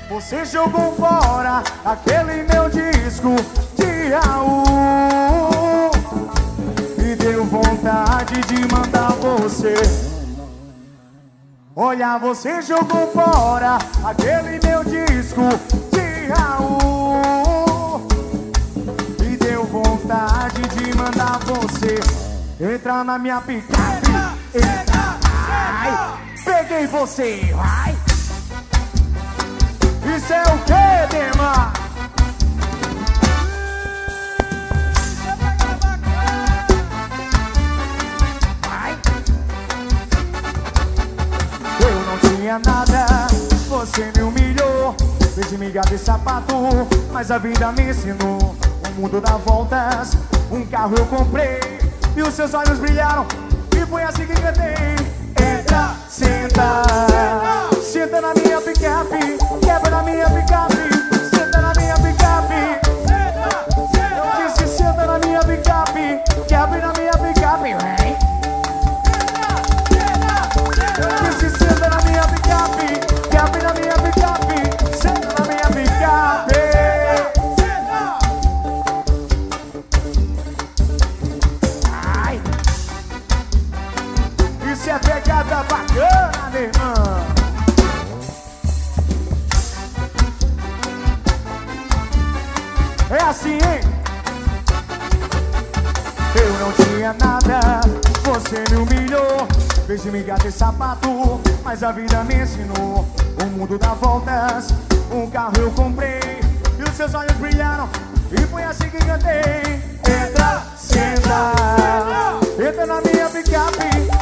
Você jogou fora aquele meu disco de Raul e deu vontade de mandar você. Olha, você jogou fora aquele meu disco de Raul e deu vontade de mandar você entrar na minha picape. Ai, peguei você, vai. Isso é o que, Dema? Vai. Eu não tinha nada, você me humilhou. Fez de migalha de sapato, mas a vida me ensinou. O mundo dá voltas, um carro eu comprei e os seus olhos brilharam e foi assim que cantei. Entra, senta, senta na minha picape, quebra na minha picape, senta na minha picape. Eu disse senta na minha picape, quebra na minha picape, vem. Eu disse senta na minha picape, quebra na minha picape, senta na minha picape. Ai, isso é pegada bacana, meu irmão. É assim, hein? Eu não tinha nada, você me humilhou. Fez de migalha de sapato, mas a vida me ensinou. O mundo dá voltas, um carro eu comprei e os seus olhos brilharam e foi assim que cantei. Entra, senta, entra na minha picape,